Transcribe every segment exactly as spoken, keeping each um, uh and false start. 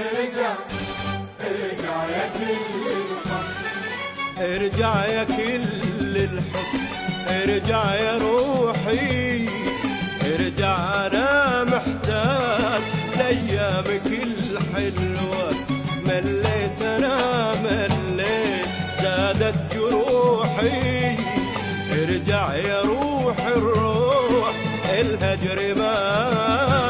ارجع ارجع يا كل الحب، ارجع يا كل الحب، ارجع يا روحي، ارجع انا محتاج لايامك الحلوة. مليت انا مليت زادت جروحي، ارجع يا روح الروح الهجر ما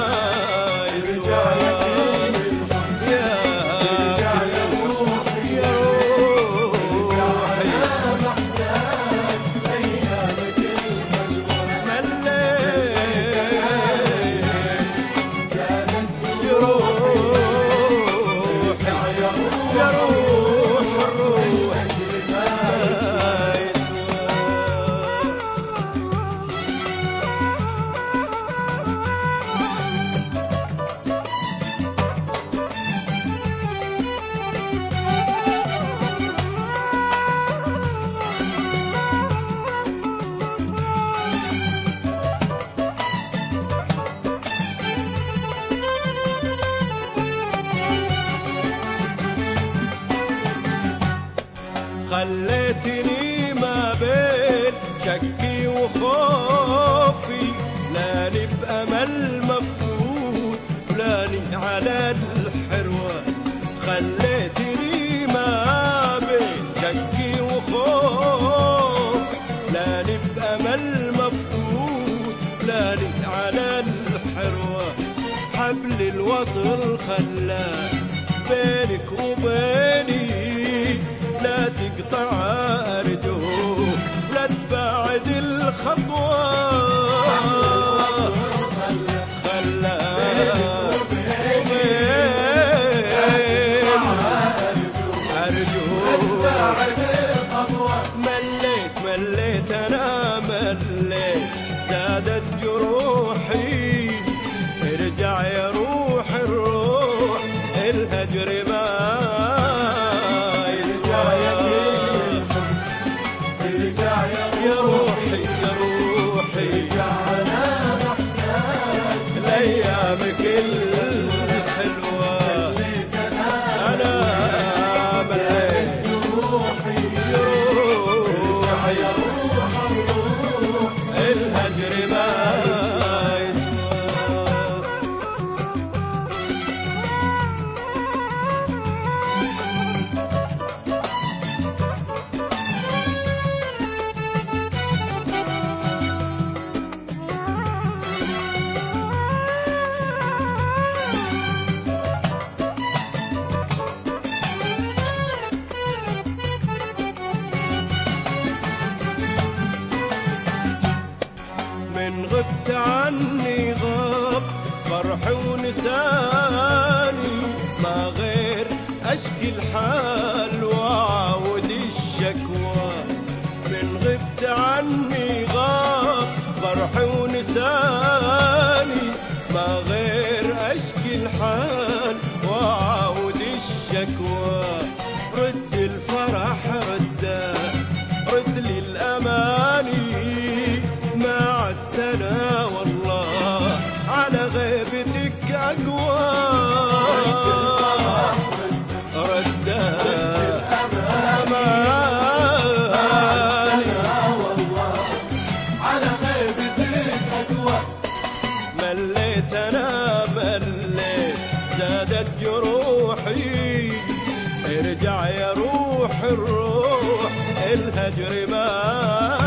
خليتني ما بين شكي وخوفي، لاني بأمل مفقود لاني على الحروة. خليتني ما بين شكي وخوف، لاني بأمل مفقود لاني على الحروة. حبل الوصل خلى بينك وبيني، لا تقطع أرجوك لا تبعد الخطوة. خلى أرجوك مليت مليت أنا مليت زادت جروحي، ارجع يا روح الروح الهجر ما يا روحي يا روحي، أنا محتاج لأيامك الحلوة. أنا مليت روحي روحي يا روح الروح الهجر ما من غبت عني غاب فرحي ونساني، ما غير أشكي الحال وأعود الشكوى. من غبت عني غاب فرحي ونساني، ما غير أشكي الحال وأعود الشكوى. رد الفرح رده، رد لي الأماني، ما عدتنا والله على غيبتك أقوى. رده الأماني والله على غيبتك أقوى. مليت أنا مليت زادت جروحي، ارجع يا روح الروح الهجر ما